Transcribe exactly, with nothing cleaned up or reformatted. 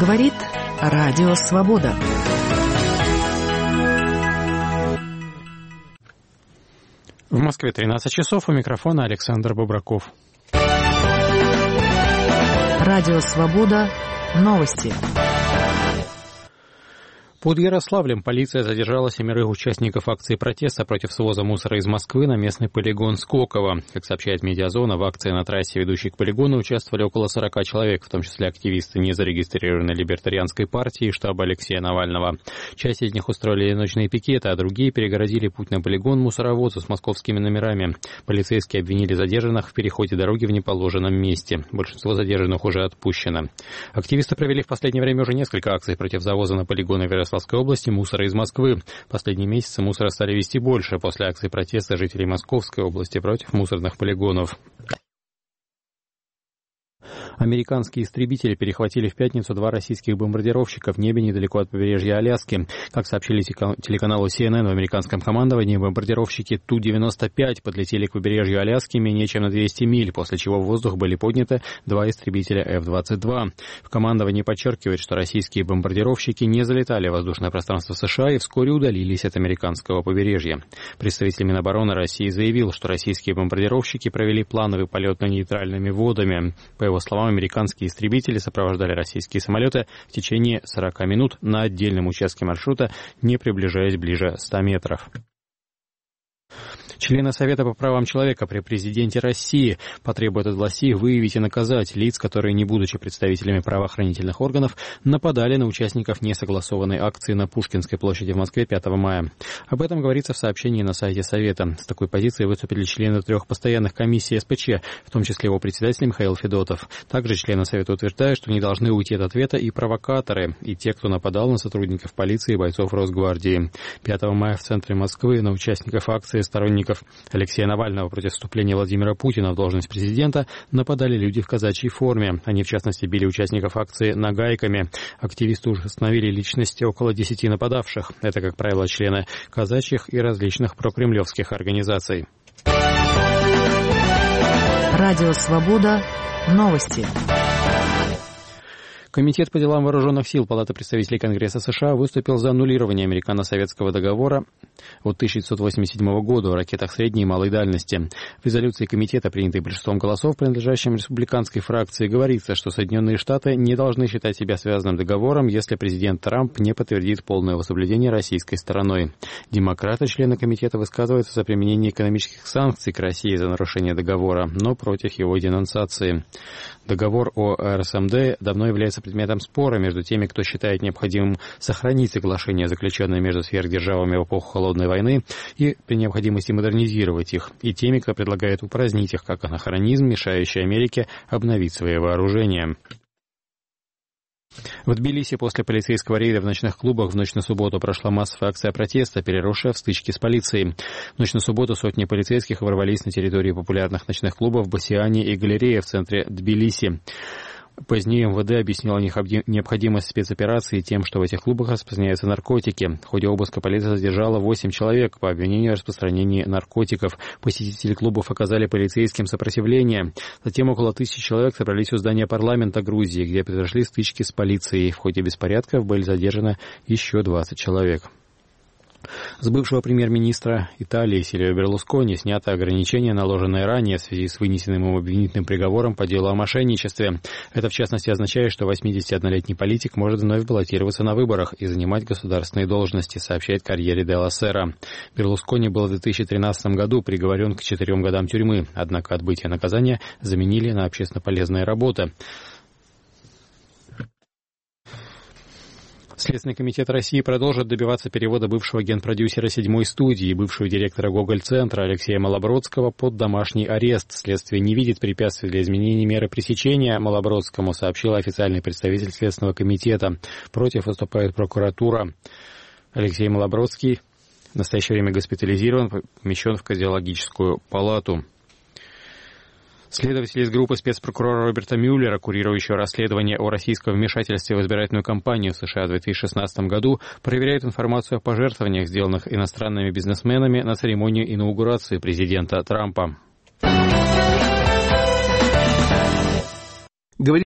Говорит Радио Свобода. В Москве тринадцать часов, у микрофона Александр Бобраков. Радио Свобода. Новости. Под Ярославлем полиция задержала семерых участников акции протеста против своза мусора из Москвы на местный полигон Сколково. Как сообщает Медиазона, в акции на трассе, ведущей к полигону, участвовали около сорока человек, в том числе активисты незарегистрированной либертарианской партии и штаба Алексея Навального. Часть из них устроили ночные пикеты, а другие перегородили путь на полигон мусоровозу с московскими номерами. Полицейские обвинили задержанных в переходе дороги в неположенном месте. Большинство задержанных уже отпущено. Активисты провели в последнее время уже несколько акций против завоза на полигоны в Ярославле. В Ярославской области мусора из Москвы. Последние месяцы мусора стали везти больше после акции протеста жителей Московской области против мусорных полигонов. Американские истребители перехватили в пятницу два российских бомбардировщика в небе недалеко от побережья Аляски. Как сообщили телеканалу си эн эн, в американском командовании бомбардировщики Ту девяносто пять подлетели к побережью Аляски менее чем на двести миль, после чего в воздух были подняты два истребителя эф двадцать два. В командовании подчеркивают, что российские бомбардировщики не залетали в воздушное пространство США и вскоре удалились от американского побережья. Представитель Минобороны России заявил, что российские бомбардировщики провели плановый полет над нейтральными водами. По его словам, американские истребители сопровождали российские самолеты в течение сорока минут на отдельном участке маршрута, не приближаясь ближе ста метров. Члены Совета по правам человека при президенте России потребуют от властей выявить и наказать лиц, которые, не будучи представителями правоохранительных органов, нападали на участников несогласованной акции на Пушкинской площади в Москве пятого мая. Об этом говорится в сообщении на сайте Совета. С такой позицией выступили члены трех постоянных комиссий эс пэ че, в том числе его председатель Михаил Федотов. Также члены Совета утверждают, что не должны уйти от ответа и провокаторы, и те, кто нападал на сотрудников полиции и бойцов Росгвардии. пятого мая в центре Москвы на участников акции сторонников Алексея Навального против вступления Владимира Путина в должность президента нападали люди в казачьей форме. Они, в частности, били участников акции нагайками. Активисты уже установили личности около десяти нападавших. Это, как правило, члены казачьих и различных прокремлевских организаций. Радио Свобода. Новости. Комитет по делам вооруженных сил Палаты представителей Конгресса США выступил за аннулирование американо-советского договора от тысяча девятьсот восемьдесят седьмого года о ракетах средней и малой дальности. В резолюции комитета, принятой большинством голосов, принадлежащим республиканской фракции, говорится, что Соединенные Штаты не должны считать себя связанным договором, если президент Трамп не подтвердит полное его соблюдение российской стороной. Демократы, члены комитета, высказываются за применение экономических санкций к России за нарушение договора, но против его денонсации. Договор о эр эс эм дэ давно является предметом спора между теми, кто считает необходимым сохранить соглашения, заключенные между сверхдержавами в эпоху Холодной войны, и при необходимости модернизировать их, и теми, кто предлагает упразднить их как анахронизм, мешающий Америке обновить свои вооружения. В Тбилиси после полицейского рейда в ночных клубах в ночь на субботу прошла массовая акция протеста, переросшая в стычки с полицией. В ночь на субботу сотни полицейских ворвались на территории популярных ночных клубов «Басиани» и «Галерея» в центре Тбилиси. Позднее эм вэ дэ объяснила необходимость спецоперации тем, что в этих клубах распространяются наркотики. В ходе обыска полиция задержала восемь человек по обвинению в распространении наркотиков. Посетители клубов оказали полицейским сопротивление. Затем около тысячи человек собрались у здания парламента Грузии, где произошли стычки с полицией. В ходе беспорядков были задержаны еще двадцать человек. С бывшего премьер-министра Италии Сильвио Берлускони снято ограничение, наложенное ранее в связи с вынесенным ему обвинительным приговором по делу о мошенничестве. Это, в частности, означает, что восьмидесятиоднолетний политик может вновь баллотироваться на выборах и занимать государственные должности, сообщает Корьере делла Сера. Берлускони был в две тысячи тринадцатом году приговорен к четырем годам тюрьмы, однако отбытие наказания заменили на общественно полезные работы. Следственный комитет России продолжит добиваться перевода бывшего генпродюсера седьмой студии и бывшего директора Гоголь-центра Алексея Малобродского под домашний арест. Следствие не видит препятствий для изменения меры пресечения Малобродскому, сообщил официальный представитель Следственного комитета. Против выступает прокуратура. Алексей Малобродский в настоящее время госпитализирован, помещен в кардиологическую палату. Следователи из группы спецпрокурора Роберта Мюллера, курирующего расследование о российском вмешательстве в избирательную кампанию в США в две тысячи шестнадцатом году, проверяют информацию о пожертвованиях, сделанных иностранными бизнесменами на церемонию инаугурации президента Трампа.